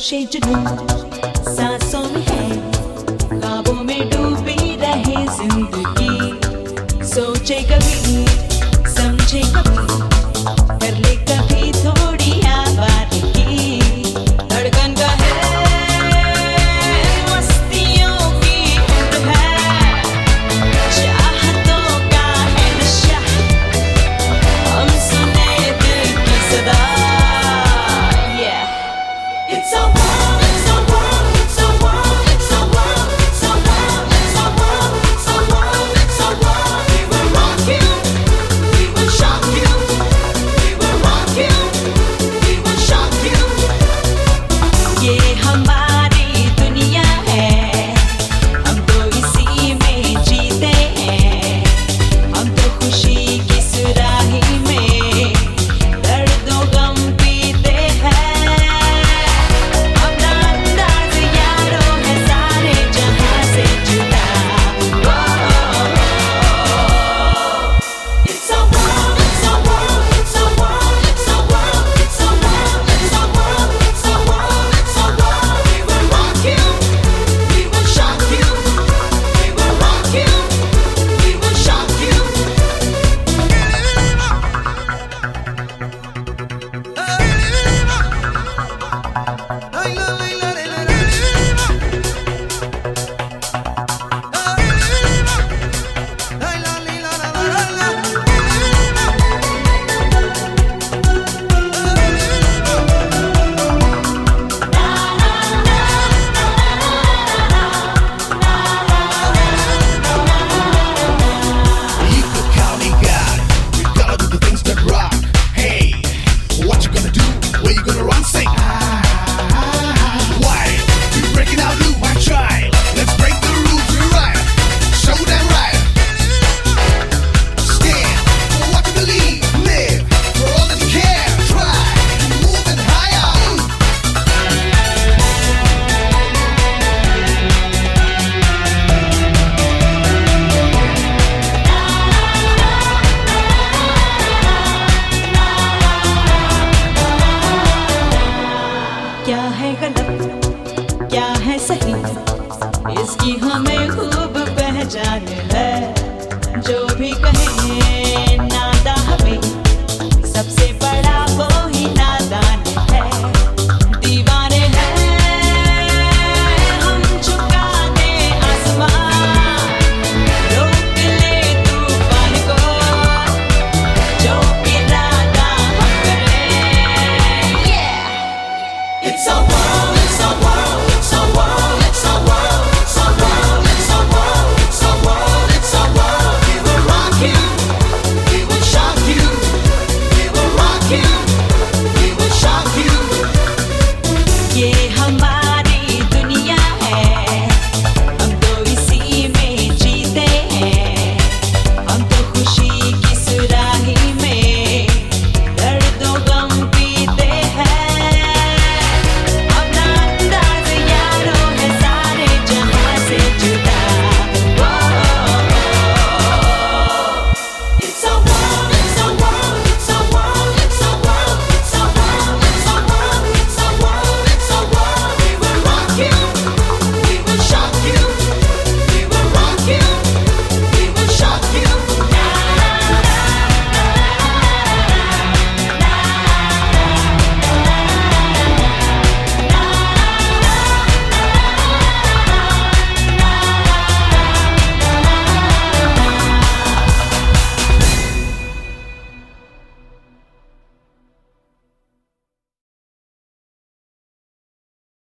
जोशे जुनून सांसों में है, ख्वाबों में डूबी रहे जिंदगी। सोचे कभी समझे कभी, कर ले कभी थोड़ी आवारगी। धड़कन का है मस्तियों की उम्र है, चाहतों का है नशा, हम सुने दिल की सदा। It's a world, it's a world, it's a world, it's a world, it's a world, it's a world, it's a world, it's a world. We will rock you, we will shock you, we will rock you, we will shock you. ये हमारी दुनिया है, हम तो इसी में जीते हैं, हम तो खुशी की सुराही में दर्दों गम पीते हैं। क्या है गलत क्या है सही, इसकी हमें खूब पहचान है। जो भी कहे नादा हमें सबसे बड़ा